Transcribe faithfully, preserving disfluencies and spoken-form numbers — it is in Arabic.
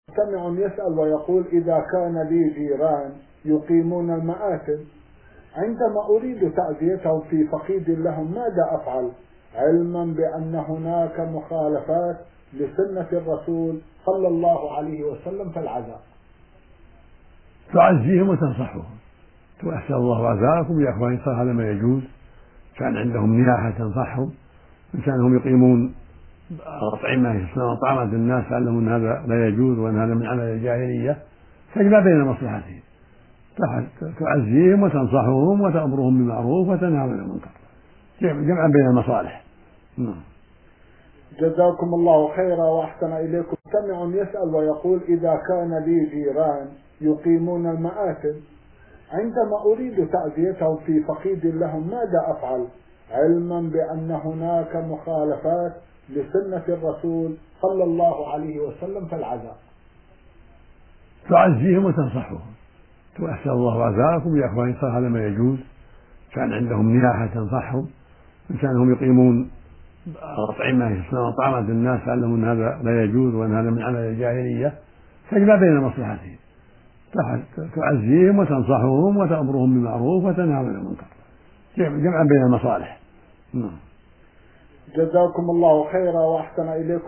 مستمع يسأل ويقول: إذا كان لي جيران يقيمون المآتم، عندما أريد تعزيتهم في فقيد لهم ماذا أفعل، علما بأن هناك مخالفات لسنة الرسول صلى الله عليه وسلم في العزاء؟ تعزيهم وتنصحهم، تؤسى الله عزاءكم يا أخواني، صار هذا ما يجوز. كان عندهم نياحة تنصحهم، إن كانهم يقيمون أطعمة يصنعون طعامات الناس علموا أن هذا لا يجوز وأن هذا من عمل الجاهلية، تجمع بين مصلحتهم، تعزيهم وتنصحهم وتأمرهم بالمعروف وتنهى عن المنكر، جمعا بين المصالح. جزاكم الله خيرا وأحسن إليكم. مستمع يسأل ويقول: إذا كان لي جيران يقيمون المآتم، عندما أريد تعزيتهم في فقيد لهم ماذا أفعل، علما بأن هناك مخالفات لسنة الرسول صلى الله عليه وسلم في العزاء؟ تعزيهم وتنصحهم، تؤسى الله عزاءكم يا أخواني، صار هذا ما يجوز. كان عندهم نياحة تنصحهم، إن كانهم يقيمون أطعمة يصنعون طعامات الناس علموا أن هذا لا يجوز وأن هذا من عمل الجاهلية، تجمع بين مصلحتهم، تعزيهم وتنصحهم وتأمرهم بالمعروف وتنهى عن المنكر، جمعا بين المصالح. جزاكم الله خيرا وأحسن إليكم.